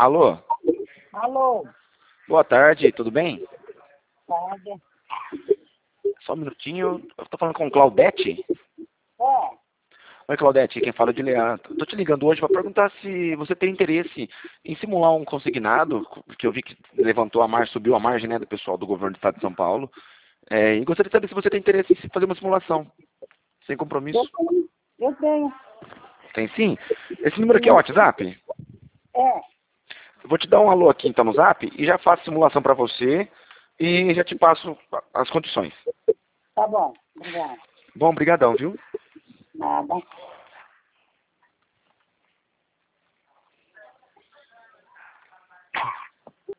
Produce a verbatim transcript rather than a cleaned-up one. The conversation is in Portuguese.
Alô? Alô? Boa tarde, tudo bem? Tarde. Só um minutinho. Eu tô falando com Claudete? É, Oi, Claudete, quem fala é de Leandro. Tô te ligando hoje para perguntar se você tem interesse em simular um consignado, que eu vi que levantou a margem, subiu a margem, né, do pessoal do governo do estado de São Paulo. É, e gostaria de saber se você tem interesse em fazer uma simulação, sem compromisso. eu tenho. Eu tenho. Tem sim? Esse número aqui é o WhatsApp? É, Eu vou te dar um alô aqui então no Zap e já faço simulação para você e já te passo as condições. tá bom. Obrigado. Bom, brigadão, viu? Nada.